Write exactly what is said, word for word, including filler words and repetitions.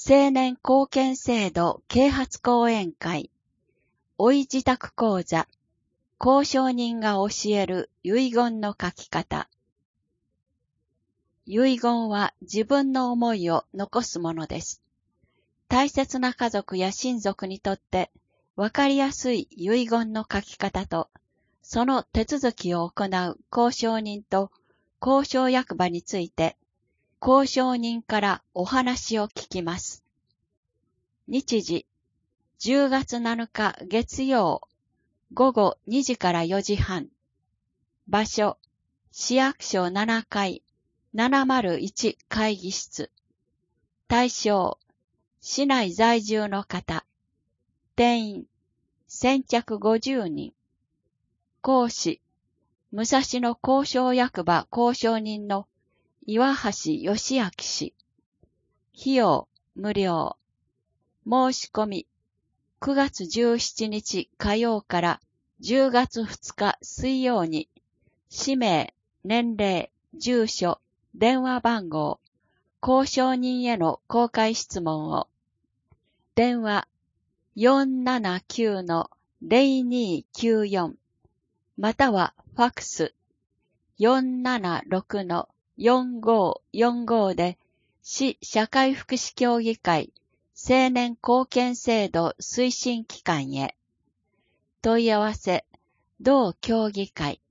青年貢献制度啓発講演会、おい自宅講座、公証人が教える遺言の書き方。遺言は自分の思いを残すものです。大切な家族や親族にとってわかりやすい遺言の書き方と、その手続きを行う公証人と公証役場について、公証人からお話を聞きます。日時、じゅうがつなのか月曜、ごごにじからよじはん。場所、市役所ななかい、ななまるいち会議室。対象、市内在住の方。定員、先着ごじゅうにん。講師、武蔵野公証役場公証人の岩橋義明氏。費用、無料。申し込み、くがつじゅうしちにち火曜からじゅうがつふつか水曜に、氏名、年齢、住所、電話番号、公証人への公開質問を。電話 よんななきゅうのゼロにきゅうよん またはファクス よんななろくのよんごよんご で市社会福祉協議会青年貢献制度推進機関へ。問い合わせ、同協議会